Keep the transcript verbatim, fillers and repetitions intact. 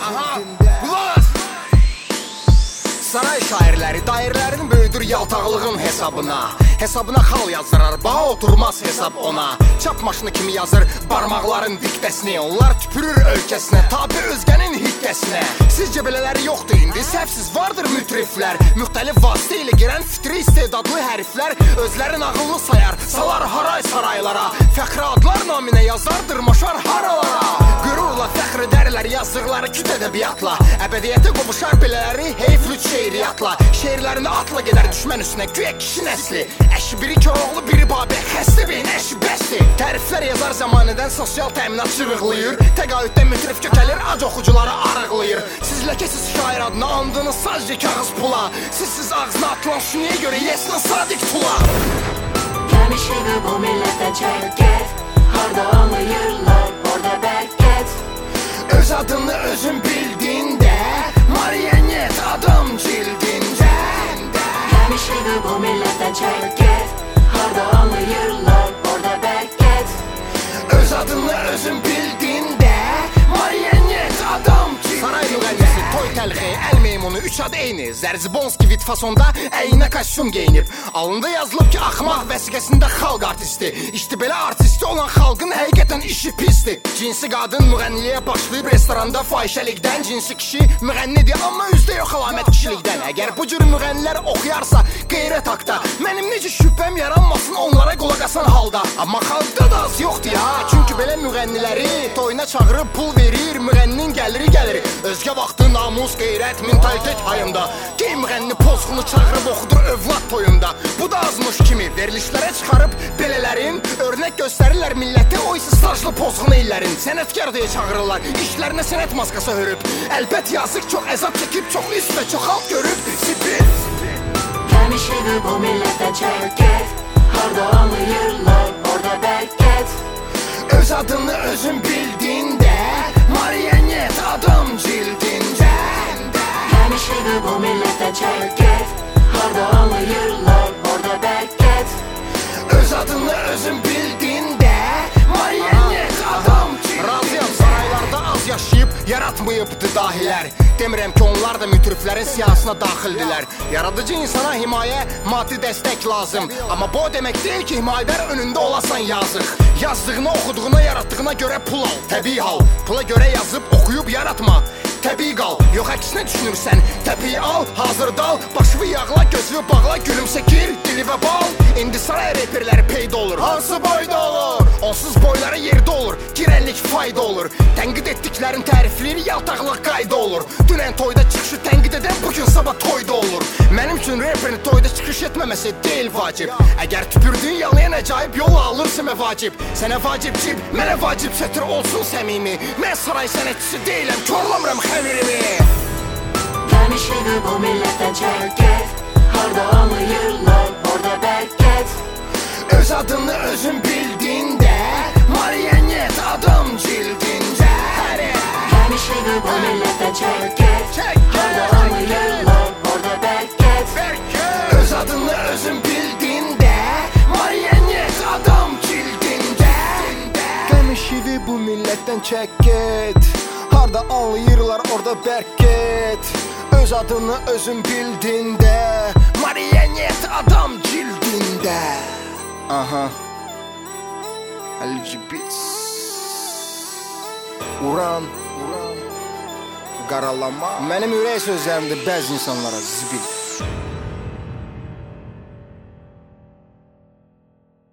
cildində. Saray şairləri dairələrin böyüdür yaltaqlığın hesabına. Hesabına xal yazdırar, baha oturmaz hesab ona. Çap maşını kimi yazır barmaqların diktəsini. Onlar tüpürür ölkəsinə, tabi özgənin hiddəsinə. Sizcə belələri yoxdur indi, səhvsiz vardır mütriflər. Müxtəlif vasitə ilə girən fitri istedadlı həriflər özlərin ağıllı sayar, salar haray saraylara. Fəxri adlar naminə yazar, dırmaşar haralara. Qürurla fəxr edərlər yazdıqları küt ədəbiyyatla. Əbədiyyətə qovuşar belələri heyflüt şeiriyyatla. Şeirlərində atla gedər düşmən üstünə güya kişi nəsli. Əşi biri Koroğlu, biri Babək, xəstə beyin əşi bəsdir. Təriflər yazar zamanədən sosial təminat çırıqlayır. Təqaüddən mütrif kökəlir, ac oxucuları arıqlayır. Siz ləkəsiz şair adına andığınız sadəcə kağız pula. Sizsiz ağzına atılan şuniyə görə yesin sadik tula. Gəlmişik bu millətdən çəkət, harda anlayırlar, orada bərkət. Öz adını özün bildində, marionnet adam cildində. Gəlmişik bu millətdən çəkət, harda anlayırlar, orada bərkət. Öz adını özün bildində, marionnet adam cildində. Saray müğənnisi, toy təlxi, əl meymunu, üç ad eyni. Zərzibonski vid fasonda əyinə kostyum geyinib. Alında yazılıb ki, axmaq vəsiqəsində xalq artisti. İşte belə artisti olan xalqın həqiqətən işi pisdir. Cinsi qadın müğənniliyə başlayıb restoranda fahişəlikdən. Cinsi kişi müğənnidir, amma üzdə yox əlamət kişilikdən. Əgər bu cür müğənnilər oxuyarsa qeyrət haqda, mənim necə şübhəm yaranmasın onlara qulaq asan halda. Amma xalqda da az yoxdur ya, çünki belə müğənniləri toyuna çağırıb pul verir, müğənninin gəliri gəlir. Özgə vaxtı namus, qeyrət, mentalitet hayında. Gey müğənni pozğunu çağırıb oxudur övlad toyunda. Bu da azmış kimi verilişlərə çıxarıb belələrin örnək göstərirlər millətə, o isə stajlı pozğunu illərin. Sənətkar deyə çağırırlar, işlərinə sənət maskası hörüb. Əlbət yazıq çox əzab çəkib, çox üst və çox alt görüb. Sipir Gəlmişik bu millətdən çəkət, harda anlayırlar, orada bərkət. Öz adını özün bildində, marionnet adam cildində. Gəlmişik bu millətdən çəkət, harda anlayırlar, orada bərkət. Öz adını özün bildində, marionnet adam cildində. Razıyam, saraylarda az yaşayıb yaratmayıbdı dahilər. Demirəm ki, onlar da mütriflərin siyasına daxildilər. Yaradıcı insana himayə, maddi dəstək lazım. Amma bu demək deyil ki, himayədar önündə olasan yazıq. Yazdığına, oxuduğuna, yaratdığına görə pul al, təbii hal. Pula görə yazıb, oxuyub yaratma, təbii qal. Yox, əksinə düşünürsən, təbii al, hazır dal. Başını yağla, gözünü bağla, gülümsə gir, dili və bal. İndi saray reperləri peyda olur, hansı boyda olur? Onsuz boylara yerdə olur, girənlik fayda olur. Tənqid etdiklərin tərifləri yaltaqlıq qayda olur. Dünən toyda çıxışı tənqid edən bugün sabah toyda olur. Mənim üçün reperin toyda çıxış etməməsi deyil vacib. Əgər tüpürdüyün yalayan əcaib yolla alırsa məvacib. Sənə vacib cib, mənə vacib çətir olsun səmimi. Mən saray sənətçisi deyiləm, körlamıram xəmirimi. Gəlmişik bu millətdən çəkət, harda anlayırlar, orada bərkət. Öz adını özün bildində, marionnet adam cildində. Gəlmişik bu millətdən çəkət, harda anlayırlar, orada bərkət. Öz adını özün bildində, marionnet adam cildində. Gəlmişik bu millətdən çəkət, harda anlayırlar, orada bərkət. Öz adını özün bildində, marionnet adam cildində. Aha L G B T Uran Uran Qaralama. Mənim ürək sözlərimdir bəzi insanlara zibil.